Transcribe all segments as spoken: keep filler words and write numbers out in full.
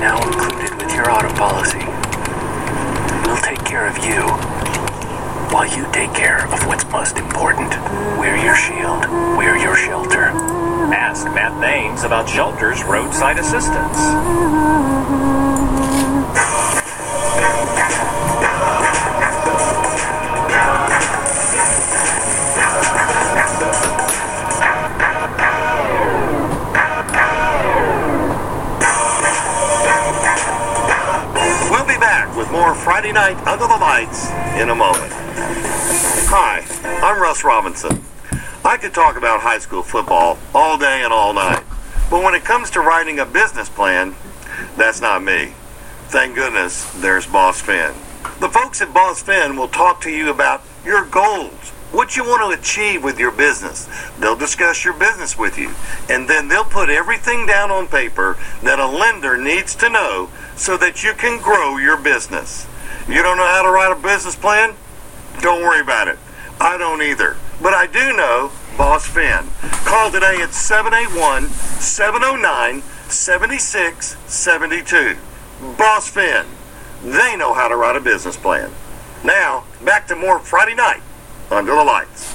now included with your auto policy. We'll take care of you while you take care of what's most important. We're your shield. We're your shelter. Ask Matt Thames about Shelter's roadside assistance. We'll be back with more Friday Night Under the Lights in a moment. Hi, I'm Russ Robinson. I could talk about high school football all day and all night, but when it comes to writing a business plan, that's not me. Thank goodness there's Boss Finn. The folks at Boss Finn will talk to you about your goals, what you want to achieve with your business. They'll discuss your business with you, and then they'll put everything down on paper that a lender needs to know so that you can grow your business. You don't know how to write a business plan? Don't worry about it. I don't either. But I do know Boss Finn. Call today at seven eight one, seven oh nine, seven six seven two. Boss Finn. They know how to write a business plan. Now, back to more Friday Night Under the Lights.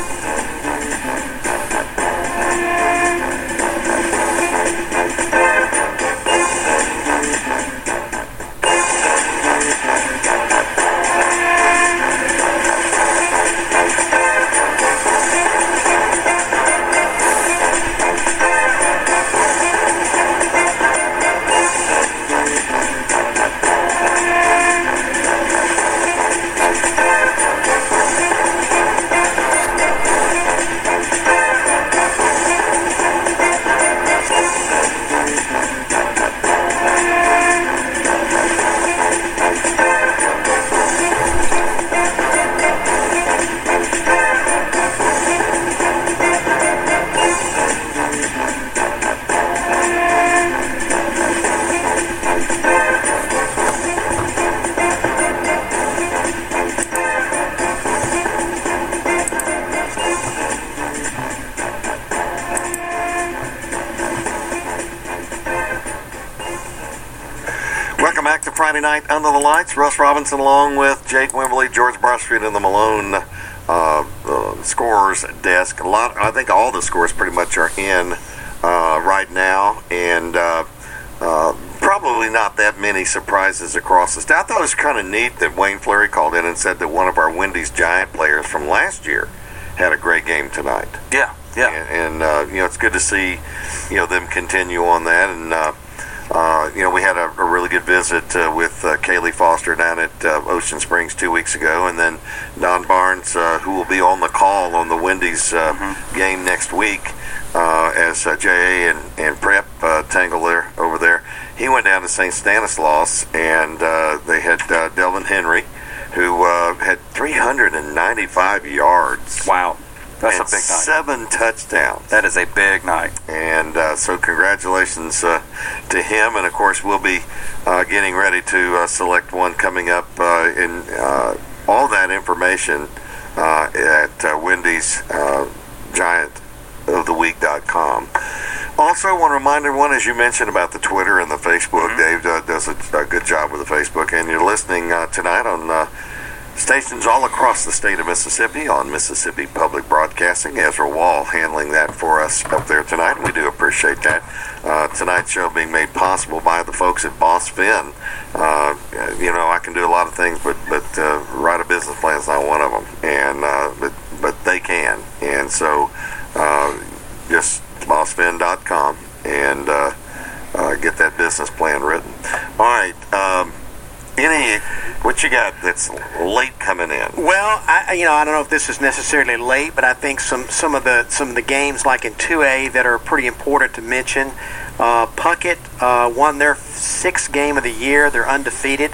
Friday Night Under the Lights. Russ Robinson along with Jake Wimberly, George Barstreet in the Malone uh, uh, scores desk. A lot, I think all the scores pretty much are in uh, right now, and uh, uh, probably not that many surprises across the state. I thought it was kind of neat that Wayne Fleury called in and said that one of our Wendy's Giant players from last year had a great game tonight. Yeah, yeah. And, and uh, you know, it's good to see, you know, them continue on that. And uh, Uh, you know, we had a, a really good visit uh, with uh, Kaylee Foster down at uh, Ocean Springs two weeks ago, and then Don Barnes, uh, who will be on the call on the Wendy's uh, mm-hmm. game next week uh, as uh, J A and, and Prep uh, tangle there over there. He went down to Saint Stanislaus, and uh, they had uh, Delvin Henry, who uh, had three hundred ninety-five yards. Wow. That's and a big night. Seven touchdowns. That is a big night. And uh, so congratulations uh, to him. And, of course, we'll be uh, getting ready to uh, select one coming up uh, in uh, all that information uh, at uh, Wendy's uh, Giant of the Week dot com. Also, I want to remind everyone, as you mentioned about the Twitter and the Facebook, mm-hmm. Dave uh, does a, a good job with the Facebook. And you're listening uh, tonight on uh, stations all across the state of Mississippi on Mississippi Public Broadcasting. Ezra Wall handling that for us up there tonight. We do appreciate that. Uh, tonight's show being made possible by the folks at Boss Finn. Uh, you know, I can do a lot of things, but but uh, write a business plan is not one of them. And uh, but but they can. And so uh, just boss fin dot com and uh, uh, get that business plan written. All right. Um, Any, what you got that's late coming in? Well, I, you know, I don't know if this is necessarily late, but I think some, some of the some of the games like in two A that are pretty important to mention. Uh, Puckett uh, won their sixth game of the year. They're undefeated,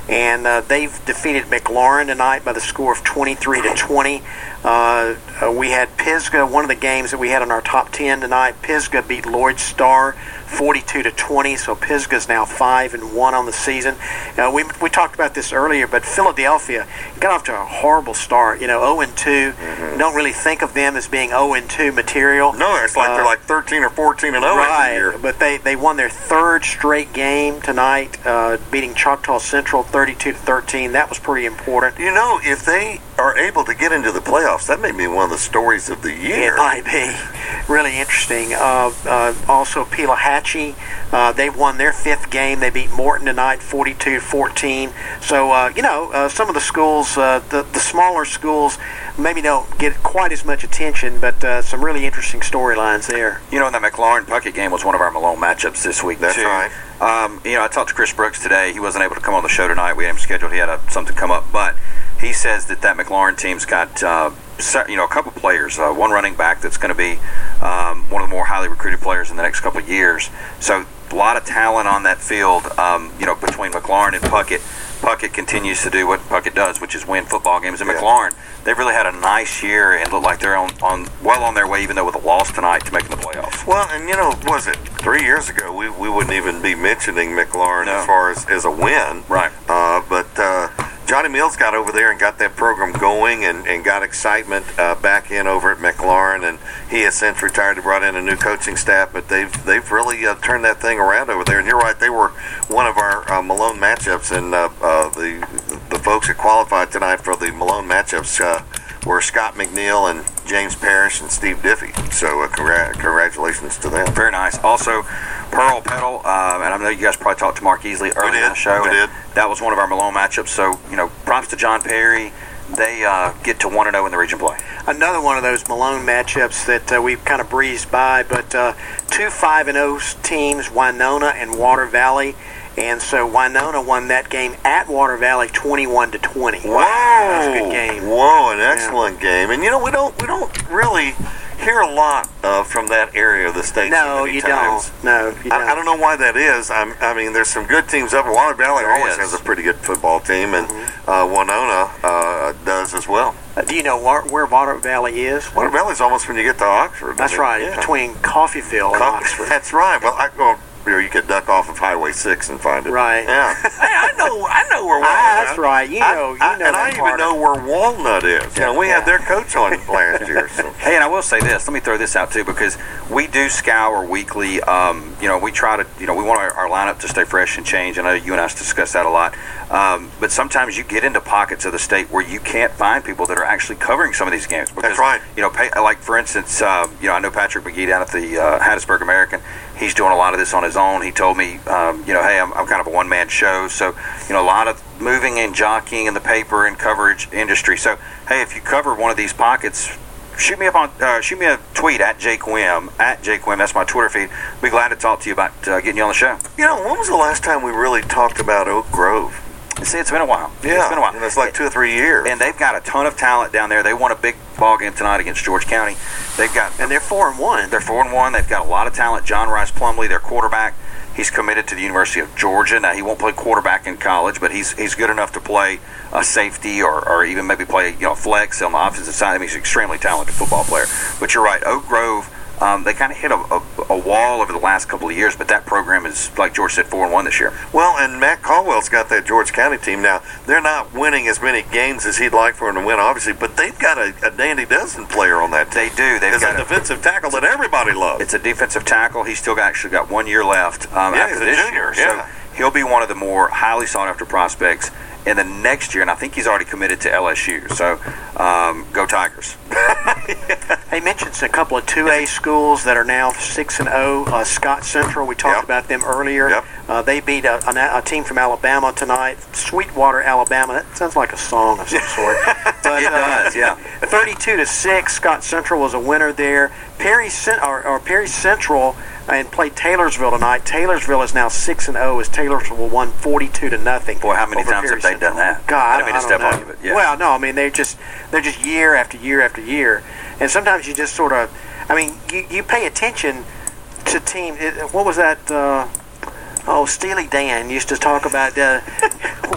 and uh, they've defeated McLaurin tonight by the score of twenty-three to twenty. Uh, uh, we had Pisgah, one of the games that we had on our top ten tonight. Pisgah beat Lloyd Star forty-two to twenty, so Pisgah's now five and one on the season. Uh, we we talked about this earlier, but Philadelphia got off to a horrible start. You know, zero and two. Mm-hmm. Don't really think of them as being zero and two material. No, it's like uh, they're like thirteen or fourteen and zero right, every year. But they they won their third straight game tonight, uh, beating Choctaw Central thirty-two to thirteen. That was pretty important. You know, if they are able to get into the playoffs, that may be one of the stories of the year. It might be really interesting. Uh, uh, also, Pelahatchie, uh, they won their fifth game. They beat Morton tonight, forty-two to fourteen. So, uh, you know, uh, some of the schools, uh, the the smaller schools, maybe don't get quite as much attention, but uh, some really interesting storylines there. You know, and the McLaurin-Puckett game was one of our Malone matchups this week, That's too. right. Um, you know, I talked to Chris Brooks today. He wasn't able to come on the show tonight. We had him scheduled. He had a, something come up, but he says that that McLaurin team's got, uh, you know, a couple players. Uh, one running back that's going to be um, one of the more highly recruited players in the next couple of years. So a lot of talent on that field, um, you know, between McLaurin and Puckett. Puckett continues to do what Puckett does, which is win football games. And yeah. McLaurin, they've really had a nice year and look like they're on, on well on their way, even though with a loss tonight, to making the playoffs. Well, and you know, was it three years ago? We we wouldn't even be mentioning McLaurin No. as far as, as a win, Right. Uh, but uh, Johnny Mills got over there and got that program going and, and got excitement uh, back in over at McLaurin, and he has since retired and brought in a new coaching staff. But they've they've really uh, turned that thing around over there. And you're right, they were one of our uh, Malone matchups, and uh, uh, the the folks that qualified tonight for the Malone matchups uh, were Scott McNeil and James Parrish and Steve Diffie. So uh, congr- congratulations to them. Very nice. Also, Pearl Petal, um, and I know you guys probably talked to Mark Easley earlier did. in the show. We and did. That was one of our Malone matchups. So, you know, props to John Perry. They uh, get to one and oh in the region play. Another one of those Malone matchups that uh, we've kind of breezed by, but uh, two five and oh teams, Winona and Water Valley. And so Winona won that game at Water Valley twenty-one to twenty. Whoa! That was a good game. Whoa, an excellent yeah. game. And you know, we don't we don't really hear a lot uh, from that area of the state. No, many you times. don't. No, you don't. I, I don't know why that is. I'm, I mean, there's some good teams up. Water Valley There always is. has a pretty good football team, and Mm-hmm. uh, Winona uh, does as well. Uh, do you know where, where Water Valley is? Water Valley's almost when you get to Oxford. That's I mean, right, yeah. between Coffeyville and Co- Oxford. That's right. Well, I go. You know, you could duck off of Highway six and find it. Right. Yeah. Hey, I know. I know where. Ah, that's right. You I- know. You I- know and that I even part know of- where Walnut is. You know, we Yeah. had their coach on last year. So. Hey, and I will say this. Let me throw this out, too, because we do scour weekly. Um, you know, we try to, you know, we want our, our lineup to stay fresh and change. I know you and I discuss that a lot. Um, but sometimes you get into pockets of the state where you can't find people that are actually covering some of these games. Because, That's right. You know, pay, like, for instance, uh, you know, I know Patrick McGee down at the uh, Hattiesburg American. He's doing a lot of this on his own. He told me, um, you know, hey, I'm, I'm kind of a one-man show. So, you know, a lot of moving and jockeying in the paper and coverage industry. So, hey, if you cover one of these pockets, shoot me up on, uh, shoot me a tweet at Jake Wim, at Jake Wim. That's my Twitter feed. Be glad to talk to you about uh, getting you on the show. You know, when was the last time we really talked about Oak Grove? See, it's been a while. Yeah, It's been a while. and it's like two or three years. And they've got a ton of talent down there. They won a big ball game tonight against George County. They've got And they're four and one. They're four and one. They've got a lot of talent. John Rice Plumley, their quarterback, he's committed to the University of Georgia. Now he won't play quarterback in college, but he's he's good enough to play a safety or, or even maybe play you know flex on the offensive side. I mean, he's an extremely talented football player. But you're right, Oak Grove. Um, they kind of hit a, a, a wall over the last couple of years, but that program is, like George said, four and one this year. Well, and Matt Caldwell's got that George County team now. They're not winning as many games as he'd like for them to win, obviously, but they've got a, a dandy dozen player on that team. They do. They've It's got a defensive tackle that everybody loves. It's a defensive tackle. He's still got, actually got one year left um, Yeah, after he's a this junior, year. yeah. So he'll be one of the more highly sought-after prospects in the next year, and I think he's already committed to L S U. So um, go Tigers. They mentioned a couple of two A schools that are now six and oh. Uh, Scott Central, we talked Yep. about them earlier. Yep. Uh, they beat a, a, a team from Alabama tonight, Sweetwater, Alabama. That sounds like a song of some sort. But, It does, yeah. thirty-two to six, Scott Central was a winner there. Perry, Cent- or, or Perry Central and played Taylorsville tonight. Taylorsville is now six and oh as Taylorsville won forty-two to nothing. Boy, how many over times Perry have they done Central. that? God, I I didn't mean to don't step know. on you, but yeah. Well, no, I mean they're just they're just year after year after year, and sometimes you just sort of, I mean, you, you pay attention to team. It, what was that? Uh, oh, Steely Dan used to talk about. Uh,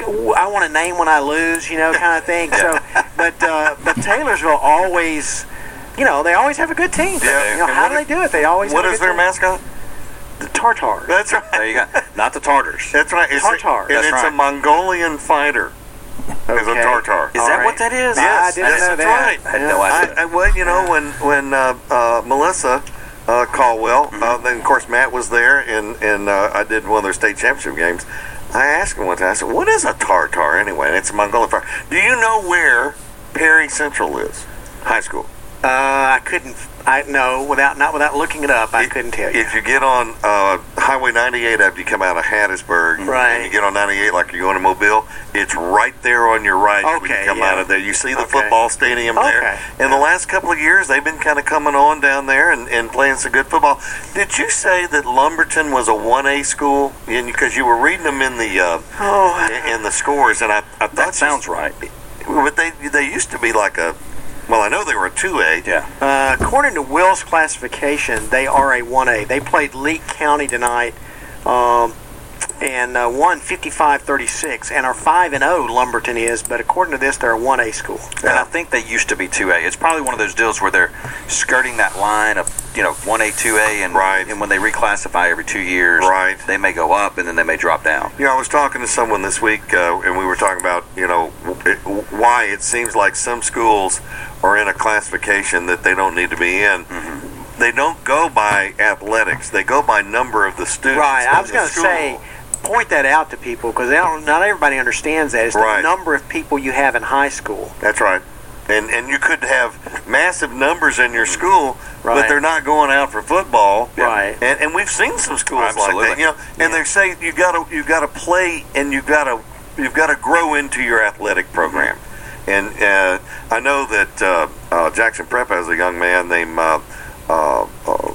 I want to name when I lose, you know, kind of thing. So, but uh, but Taylorsville always, you know, they always have a good team. Yeah. You know, how do they do it? They always. What have a is good their team. mascot? The Tartar. That's right. There you go. Not the Tartars. That's right. It's Tartar. A, and That's it's right. a Mongolian fighter. It's a Okay. Tartar. Is All that right. what that is? Yes, I didn't yes, know that's that. right. I had no idea. I, I, well, you know, when when uh, uh, Melissa uh, Caldwell, uh, then of course Matt was there, and and uh, I did one of their state championship games. I asked him one time. I said, "What is a Tartar anyway?" And it's a Mongolian fighter. Do you know where Perry Central is? High school. Uh, I couldn't. I no, without not without looking it up, I couldn't tell you. If you get on uh, Highway ninety-eight after you come out of Hattiesburg, Right. and you get on ninety-eight like you're going to Mobile, it's right there on your right when Okay, you come yeah. out of there. You see the Okay. football stadium there. Okay. In the last couple of years, they've been kind of coming on down there and, and playing some good football. Did you say that Lumberton was a one A school? Because you were reading them in the uh, Oh, in the scores, and I, I thought That sounds right. But they they used to be like a. Well, I know they were a two A. Yeah. Uh, according to Will's classification, they are a one A. They played Lee County tonight um, and uh, won fifty-five thirty-six, and are five and oh, Lumberton is, but according to this, they're a one A school. And I think they used to be two A. It's probably one of those deals where they're skirting that line of, you know, one A, two A, and, Right. and when they reclassify every two years, Right. they may go up and then they may drop down. You know, I was talking to someone this week, uh, and we were talking about, you know, it, why it seems like some schools are in a classification that they don't need to be in. Mm-hmm. They don't go by athletics; they go by number of the students. Right. I in was the going to school. say, point that out to people because not everybody understands that. It's the Right. number of people you have in high school. That's right. And and you could have massive numbers in your school, but Right. they're not going out for football. Right. And and we've seen some schools like Absolutely. that. You know, and they say you got to you got to play and you got to you've got to grow into your athletic program. And uh, I know that uh, uh, Jackson Prep has a young man named uh, uh, uh,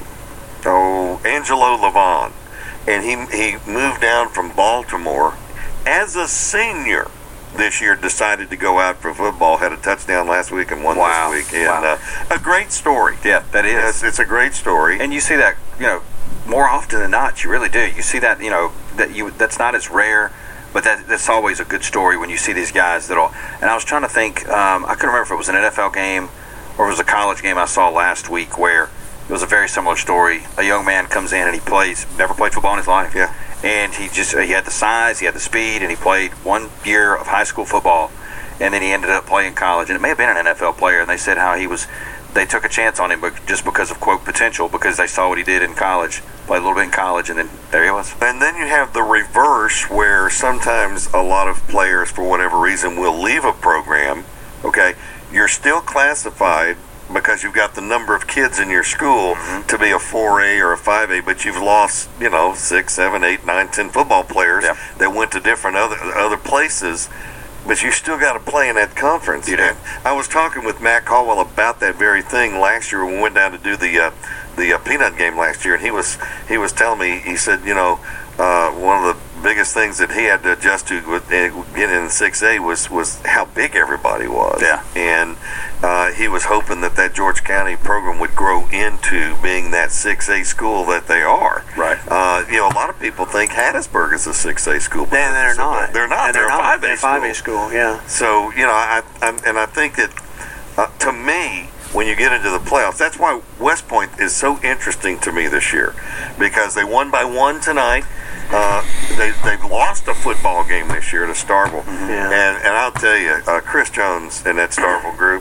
oh Angelo Levon, and he he moved down from Baltimore as a senior this year. Decided to go out for football. Had a touchdown last week and one Wow. this week. And Wow. uh, a great story. Yeah, that is. It's, it's a great story. And you see that, you know, more often than not. You really do. You see that, you know, that you that's not as rare, but that that's always a good story when you see these guys that'll. And I was trying to think. Um, I couldn't remember if it was an N F L game or it was a college game I saw last week where it was a very similar story. A young man comes in and he plays. Never played football in his life. Yeah. And he just he had the size, he had the speed, and he played one year of high school football, and then he ended up playing college. And it may have been an N F L player. And they said how he was. They took a chance on him, but just because of quote potential, because they saw what he did in college, played a little bit in college, and then there he was. And then you have the reverse where sometimes a lot of players, for whatever reason, will leave a program. Okay, you're still classified because you've got the number of kids in your school Mm-hmm. to be a four A or a five A, but you've lost, you know, six, seven, eight, nine, ten football players Yeah. that went to different other other places. But you still got to play in that conference. You do. And I was talking with Matt Caldwell about that very thing last year when we went down to do the uh, the uh, Peanut game last year, and he was he was telling me, he said, you know, uh, one of the biggest things that he had to adjust to with uh, getting in six A was was how big everybody was. Yeah. And uh, he was hoping that that George County program would grow into being that six A school that they are. Right. Uh, you know, a lot of people think Hattiesburg is a six A school, but Then they're not. They're not. And They're, not. a five A They're school. five A school. Yeah. So, you know, I, I and I think that uh, to me, when you get into the playoffs, that's why West Point is so interesting to me this year, because they won by one tonight. Uh, they they've lost a football game this year to Starville, Yeah. and and I'll tell you, uh, Chris Jones and that Starville group,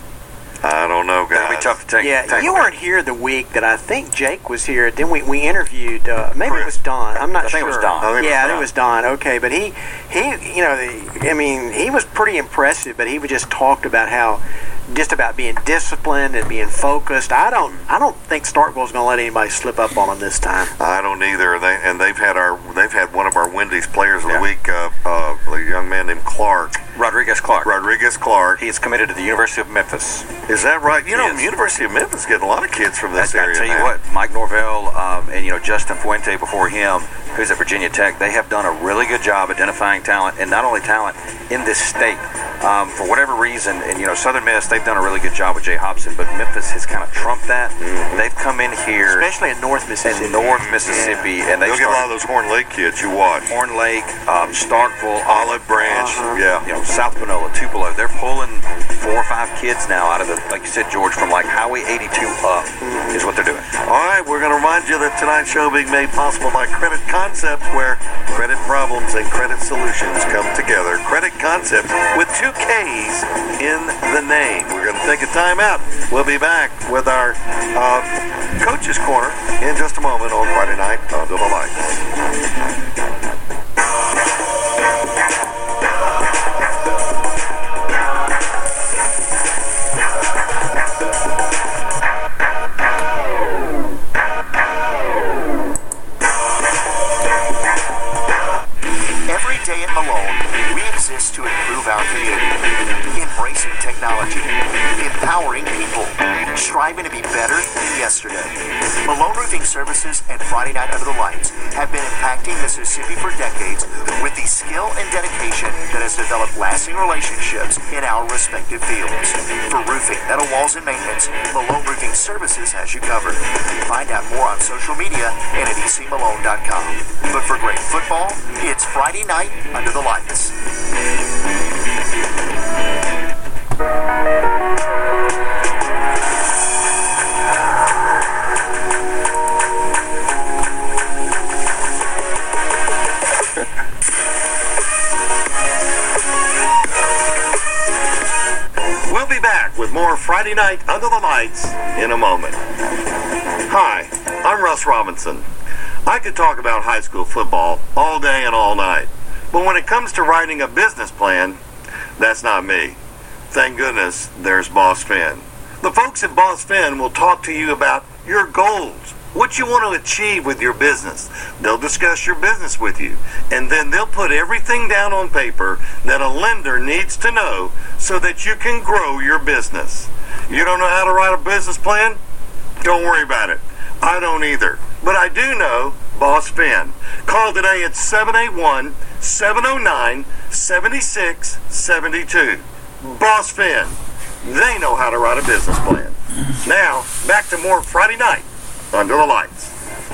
I don't know, guys. That'll be tough to take. Yeah, take you away. weren't here the week that I think Jake was here. Then we, we interviewed, uh, maybe it was Don. I'm not I think sure. it was Don. I think it yeah, was it Don. was Don. Okay, but he, he, you know, the, I mean, he was pretty impressive. But he would just talked about how, just about being disciplined and being focused. I don't, I don't think Starkville's going to let anybody slip up on them this time. I don't either. They and they've had our they've had one of our Wendy's players of Yeah. the week, uh, uh, a young man named Clark, Rodriguez Clark. Rodriguez Clark. He is committed to the University of Memphis. Is that right? You know, Yes. the University of Memphis getting a lot of kids from this I, I area. tell you now. what, Mike Norvell um, and you know Justin Fuente before him who's at Virginia Tech, they have done a really good job identifying talent, and not only talent in this state. Um, for whatever reason, and you know, Southern Miss, they've done a really good job with Jay Hobson, but Memphis has kind of trumped that. Mm-hmm. They've come in here, especially in North Mississippi, in North Mississippi, yeah. and they you'll get a lot of those Horn Lake kids you watch. Horn Lake, um, Starkville, Olive Branch, uh-huh. yeah, you know, South Panola, Tupelo. They're pulling four or five kids now out of the, like you said, George, from like Highway eighty-two up mm-hmm. is what they're doing. All right, we're going to remind you that tonight's show being made possible by Credit Concepts, where credit problems and credit solutions come together. Credit Concepts with two K's in the name. We're going to take a time out. We'll be back with our uh, Coach's Corner in just a moment on Friday night Under the Lights. Every day at Malone, we exist to improve our community, embracing technology, empowering people, striving to be better than yesterday. Malone Roofing Services and Friday Night Under the Lights have been impacting Mississippi for decades with the skill and dedication that has developed lasting relationships in our respective fields. For roofing, metal walls, and maintenance, Malone Roofing Services has you covered. Find out more on social media and at e c malone dot com. But for great football, it's Friday Night Under the Lights. We'll be back with more Friday Night Under the Lights in a moment. Hi, I'm Russ Robinson. I could talk about high school football all day and all night, but when it comes to writing a business plan, that's not me. Thank goodness there's Boss Finn. The folks at Boss Finn will talk to you about your goals, what you want to achieve with your business. They'll discuss your business with you, and then they'll put everything down on paper that a lender needs to know so that you can grow your business. You don't know how to write a business plan? Don't worry about it. I don't either. But I do know Boss Finn. Call today at seven eight one, seven oh nine, seven six seven two. Boss Finn. They know how to write a business plan. Now, back to more Friday Night Under the Lights.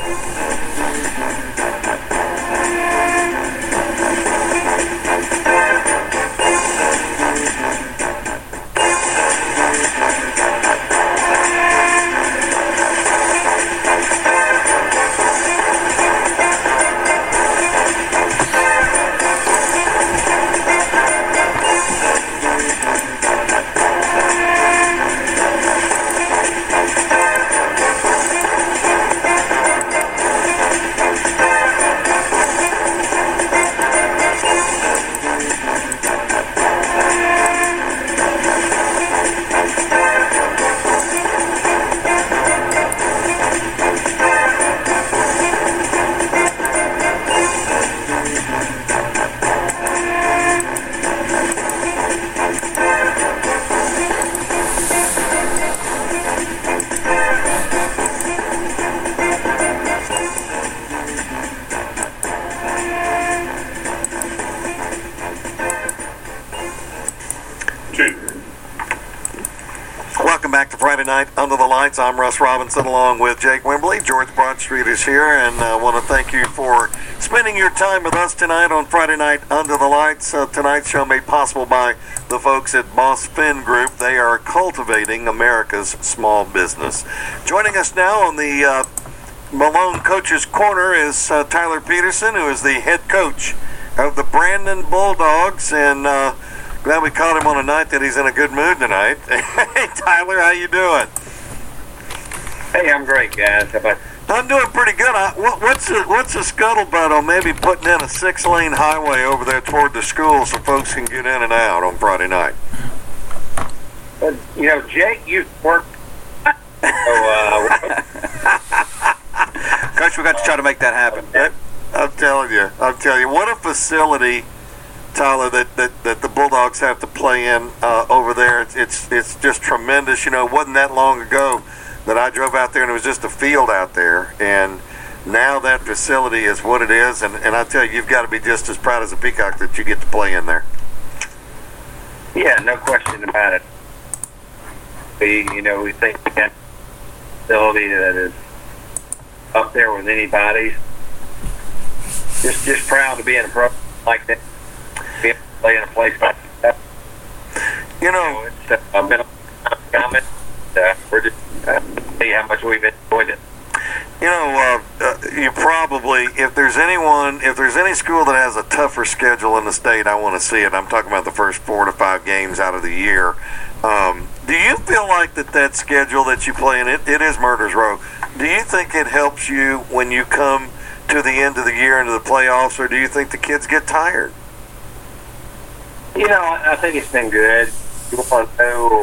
Welcome back to Friday Night Under the Lights. I'm Russ Robinson along with Jake Wembley. George Broadstreet is here, and I uh, want to thank you for spending your time with us tonight on Friday Night Under the Lights. Uh, tonight's show made possible by the folks at Boss Finn Group. They are cultivating America's small business. Joining us now on the uh, Malone Coach's Corner is uh, Tyler Peterson, who is the head coach of the Brandon Bulldogs, and uh, glad we caught him on a night that he's in a good mood tonight. Hey, Tyler, how you doing? Hey, I'm great, guys. How about I'm doing pretty good. I, what, what's the what's the scuttlebutt on maybe putting in a six-lane highway over there toward the school so folks can get in and out on Friday night? uh, you know, Jake, you've worked. So, uh, Coach, we got to try to make that happen. I'm telling you, I'm telling you, what a facility, Tyler, that, that, that the Bulldogs have to play in uh, over there. It's, it's it's just tremendous. You know, it wasn't that long ago that I drove out there and it was just a field out there. And now that facility is what it is, and, and I tell you, you've got to be just as proud as a Peacock that you get to play in there. Yeah, no question about it. We, you know, we think we got a facility that is up there with anybody's. Just, just proud to be in a program like that. Be able to play in a place like that. You know, You know it's uh, been a comment. Uh, we're just uh, see how much we've enjoyed it. You know, uh, uh, you probably, if there's anyone, if there's any school that has a tougher schedule in the state, I want to see it. I'm talking about the first four to five games out of the year. Um, do you feel like that that schedule that you play in, it, it is Murder's Row, do you think it helps you when you come to the end of the year into the playoffs, or do you think the kids get tired? You know, I, I think it's been good. You want to know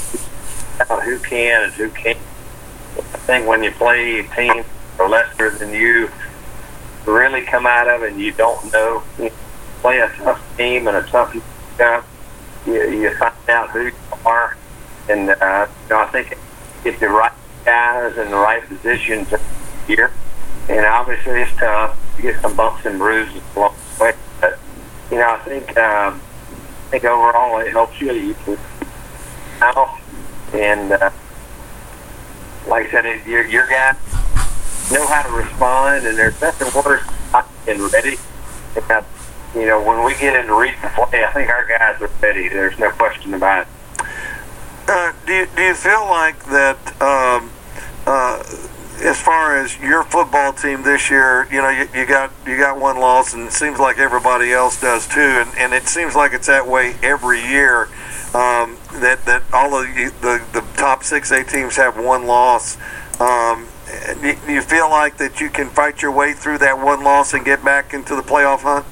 who can and who can't. I think when you play a team or lesser than you really come out of it and you don't know, you play a tough team and a tough stuff, you, you find out who you are. And, uh, you know, I think get the right guys in the right positions here. And obviously it's tough. You get some bumps and bruises along the way. But, you know, I think, um, I think overall it helps you. You can out and, uh, like I said, it, your, your guys know how to respond, and there's nothing worse than ready. And, you know, when we get into regional play, I think our guys are ready. There's no question about it. Uh, do you, do you feel like that, um, uh, as far as your football team this year, you know, you, you got you got one loss, and it seems like everybody else does too, and, and it seems like it's that way every year. Um, that that all of you, the the top six A teams have one loss. Um, do, do you feel like that you can fight your way through that one loss and get back into the playoff hunt?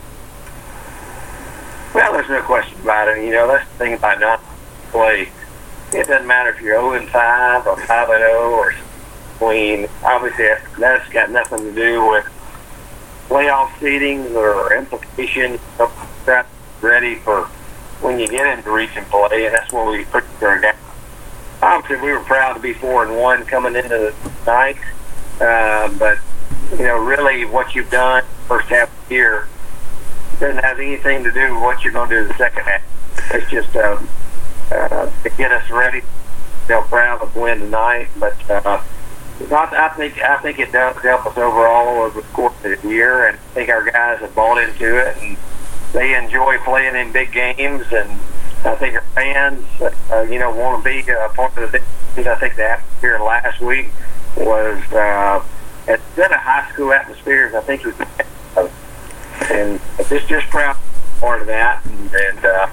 Well, there's no question about it. You know, that's the thing about not play. It doesn't matter if you're oh and five or five and oh or between. Obviously, that's got nothing to do with playoff seedings or implications. That's ready for when you get into region play, and that's when we put our guys. Obviously, we were proud to be four and one coming into the night, uh, but you know, really, what you've done first half of the year doesn't have anything to do with what you're going to do the second half. It's just uh, uh, to get us ready. You know, proud to win tonight, but uh, I think I think it does help us overall over the course of the year, and I think our guys have bought into it, and they enjoy playing in big games, and I think our fans, uh, you know, want to be a part of the big games. I think the atmosphere last week was, uh, it's been a high school atmosphere, I think it was, uh, and just just proud to be part of that, and, and uh,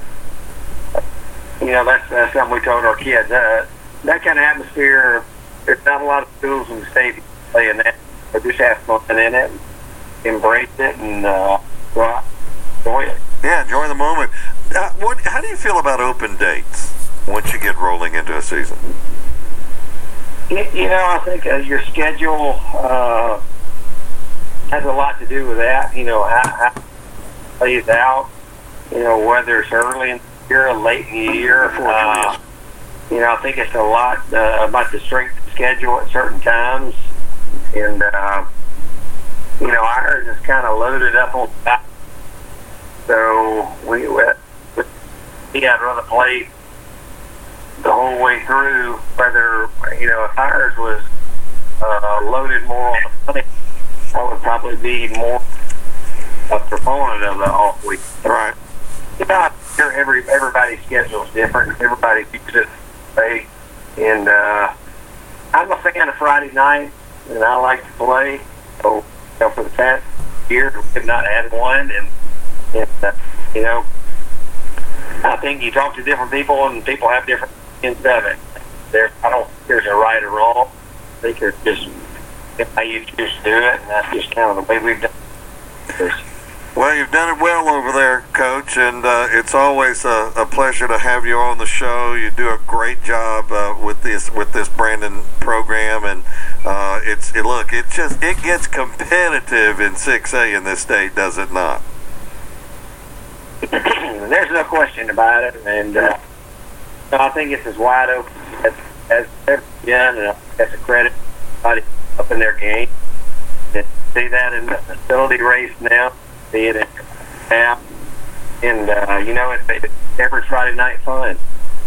you know, that's, that's something we told our kids. Uh, that kind of atmosphere, there's not a lot of schools in the state playing that, but just have fun in it, embrace it, and uh, well, enjoy it. Yeah, enjoy the moment. Uh, what? How do you feel about open dates once you get rolling into a season? You, you know, I think uh, your schedule uh, has a lot to do with that. You know, how, how it plays out. You know, whether it's early in the year or late in the year. Uh, you know, I think it's a lot uh, about the strength of the schedule at certain times. And, uh, you know, ours is kind of loaded up on that. So we, we, we had to run the plate the whole way through. Whether, you know, if ours was uh, loaded more on the plate, I would probably be more a proponent of the off week. Right. You know, I'm sure every, everybody's schedule is different. Everybody keeps it way. And uh, I'm a fan of Friday night, and I like to play. So, you know, for the past year, we have not had one, and And, uh, you know, I think you talk to different people, and people have different opinions of it. There, I don't think there's a right or wrong. I think there's just how you choose to do it, and that's just kind of the way we've done it. Well, you've done it well over there, Coach, and uh, it's always a, a pleasure to have you on the show. You do a great job uh, with this with this Brandon program, and uh, it's it, look, it just it gets competitive in six A in this state, does it not? There's no question about it, and uh, I think it's as wide open as, as ever done, and that's a credit to everybody up in their game. It's see that in the facility race now. See it in app, and uh, you know it's every Friday night fun.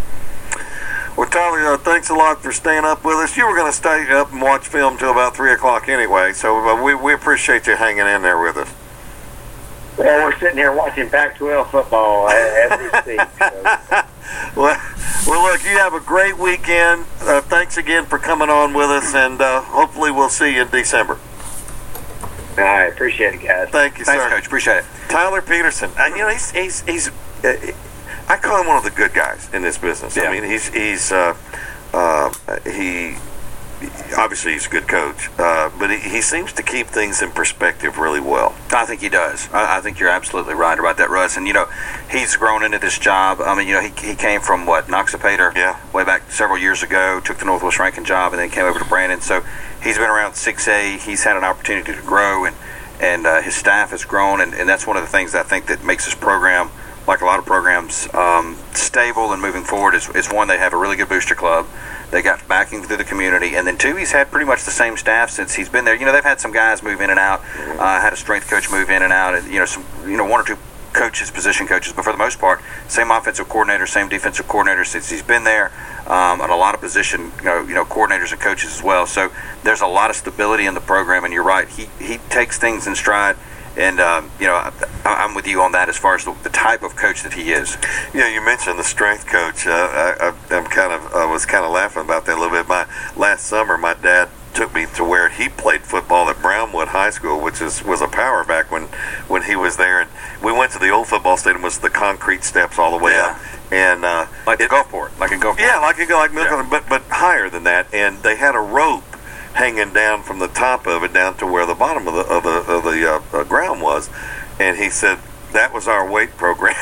Well, Tyler, uh, thanks a lot for staying up with us. You were going to stay up and watch film till about three o'clock anyway, so uh, we we appreciate you hanging in there with us. Well, we're sitting here watching Pac twelve football as we speak. So. well, well, look, you have a great weekend. Uh, thanks again for coming on with us, and uh, hopefully we'll see you in December. All right, appreciate it, guys. Thank you, Thanks, sir. Coach. Appreciate it. Tyler Peterson. Uh, you know, he's he's he's. Uh, I call him one of the good guys in this business. Yeah. I mean, he's he's uh, uh, he. Obviously, he's a good coach, uh, but he, he seems to keep things in perspective really well. I think he does. I, I think you're absolutely right about that, Russ. And, you know, he's grown into this job. I mean, you know, he, he came from, what, Noxapater Yeah. way back several years ago, took the Northwest Rankin job, and then came over to Brandon. So he's been around six A. He's had an opportunity to grow, and, and uh, his staff has grown, and, and that's one of the things that I think that makes this program, like a lot of programs, um, stable and moving forward is, is, one, they have a really good booster club. They got backing through the community. And then, two, he's had pretty much the same staff since he's been there. You know, they've had some guys move in and out, uh, had a strength coach move in and out, and, you know, some, you know, one or two coaches, position coaches. But for the most part, same offensive coordinator, same defensive coordinator since he's been there, um, and a lot of position, you know, you know, coordinators and coaches as well. So there's a lot of stability in the program, and you're right. He, he takes things in stride. And, um, you know, I, I'm with you on that as far as the, the type of coach that he is. Yeah, you mentioned the strength coach. Uh, I, I, I'm kind of, I was kind of laughing about that a little bit. My last summer, my dad took me to where he played football at Brownwood High School, which is was a power back when, when he was there. And we went to the old football stadium, was the concrete steps all the way Yeah. up, and uh, Like the it, Gulfport, like a Gulfport. yeah, like you go like Milk, Yeah. but but higher than that. And they had a rope hanging down from the top of it down to where the bottom of the of the, of the uh, uh, ground was, and he said that was our weight program.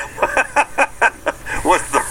Was the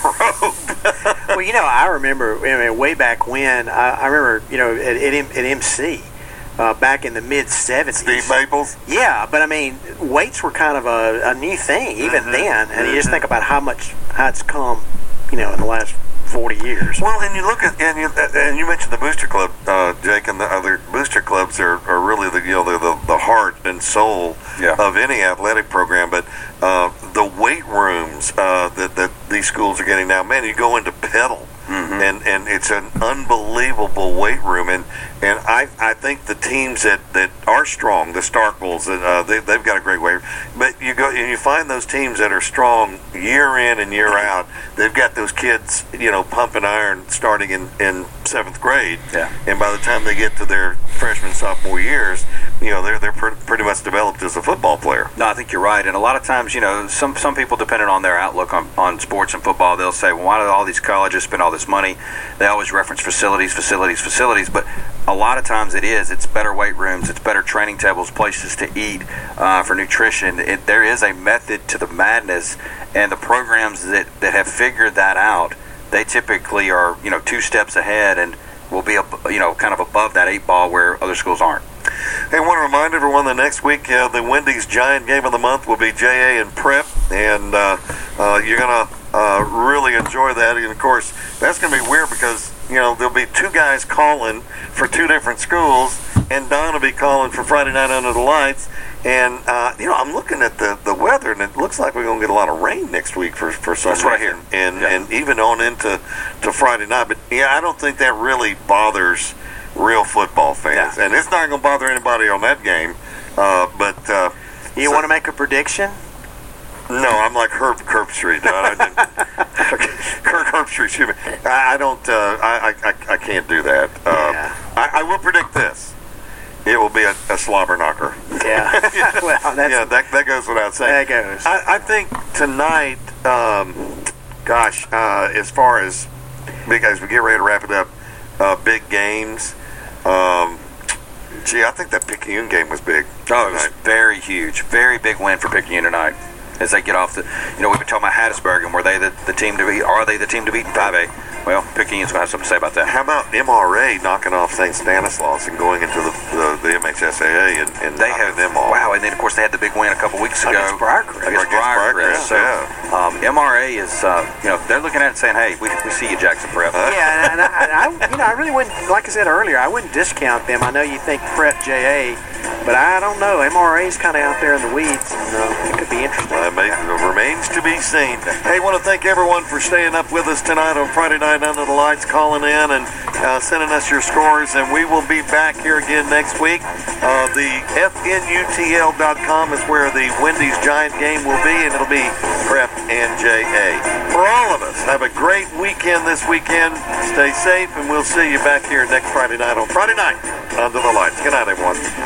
rope? Well, you know, I remember, I mean, way back when, I, I remember, you know, at, at, M, at M C, uh, back in the mid seventies. Steve Maples? Yeah, but I mean, weights were kind of a, a new thing even Mhm. then, and you just Mhm. think about how much, how it's come, you know, in the last forty years. Well, and you look at and you and you mentioned the booster club, uh, Jake, and the other booster clubs are, are really the you know they're the, the heart and soul Yeah. of any athletic program. But uh, the weight rooms uh, that that these schools are getting now, man, you go into Petal. Mm-hmm. And and it's an unbelievable weight room, and and I I think the teams that, that are strong, the Starkvilles, uh, they they've got a great weight room. But you go and you find those teams that are strong year in and year out. They've got those kids, you know, pumping iron starting in, in seventh grade, Yeah. and by the time they get to their freshman sophomore years, you know, they're they're pr- pretty much developed as a football player. No, I think you're right. And a lot of times, you know, some some people, depending on their outlook on, on sports and football, they'll say, well, why do all these colleges spend all this money? They always reference facilities, facilities, facilities. But a lot of times it is. It's better weight rooms. It's better training tables, places to eat uh, for nutrition. It, there is a method to the madness. And the programs that, that have figured that out, they typically are, you know, two steps ahead and will be, you know, kind of above that eight ball where other schools aren't. Hey, I want to remind everyone that next week uh, the Wendy's Giant Game of the Month will be J A and Prep, and uh, uh, you're going to uh, really enjoy that. And, of course, that's going to be weird because, you know, there'll be two guys calling for two different schools, and Don will be calling for Friday Night Under the Lights. And, uh, you know, I'm looking at the, the weather, and it looks like we're going to get a lot of rain next week for, for some That's what I reason. hear. And, Yeah. and even on into to Friday night. But, yeah, I don't think that really bothers real football fans. Yeah. And it's not going to bother anybody on that game. Uh, but uh, You so- want to make a prediction? No, I'm like Herb Herbstreit. I, I didn't- Kirk Herbstreit, excuse me. I, I don't. Uh, I, I I can't do that. Uh, Yeah. I, I will predict this. It will be a, a slobber knocker. Yeah. Well, that's, yeah, that that goes without saying. that goes. I, I think tonight, um, gosh, uh, as far as big as we get ready to wrap it up, uh, big games. Um, gee, I think that Picayune game was big. Oh, it was tonight. very huge. Very big win for Picayune tonight. As they get off the, you know, we've been talking about Hattiesburg, and were they the, the team to beat? Are they the team to beat in five A? Well, Picayune's going to have something to say about that. How about M R A knocking off Saint Stanislaus and going into the the, the M H S A A and, and They knocking have them off? Wow, and then of course they had the big win a couple weeks ago Against Briarcrest. Against Against Briarcrest. Briarcrest, So yeah. um, M R A is, uh, you know, they're looking at it saying, "Hey, we, we see you, Jackson Prep." Yeah, and I, and I, you know, I really wouldn't, like I said earlier, I wouldn't discount them. I know you think Prep J A But I don't know. M R A's kind of out there in the weeds, and uh, it could be interesting. Uh, may, remains to be seen. Hey, I want to thank everyone for staying up with us tonight on Friday Night Under the Lights, calling in and uh, sending us your scores, and we will be back here again next week. Uh, the F N U T L dot com is where the Wendy's Giant game will be, and it'll be Prep and J A. For all of us, have a great weekend this weekend. Stay safe, and we'll see you back here next Friday night on Friday Night Under the Lights. Good night, everyone.